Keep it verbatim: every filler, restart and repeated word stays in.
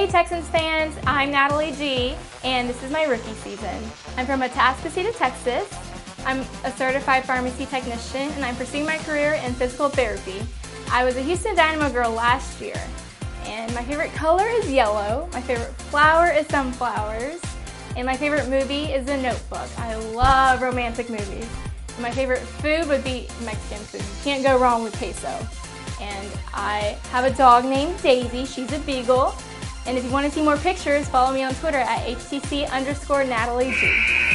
Texans fans, I'm Natalie G, and this is my rookie season. I'm from Atascocita, Texas. I'm a certified pharmacy technician, and I'm pursuing my career in physical therapy. I was a Houston Dynamo girl last year, and my favorite color is yellow, my favorite flower is sunflowers, and my favorite movie is The Notebook. I love romantic movies. And my favorite food would be Mexican food. You can't go wrong with queso. And I have a dog named Daisy. She's a beagle. And if you want to see more pictures, follow me on Twitter at H T C underscore Natalie G.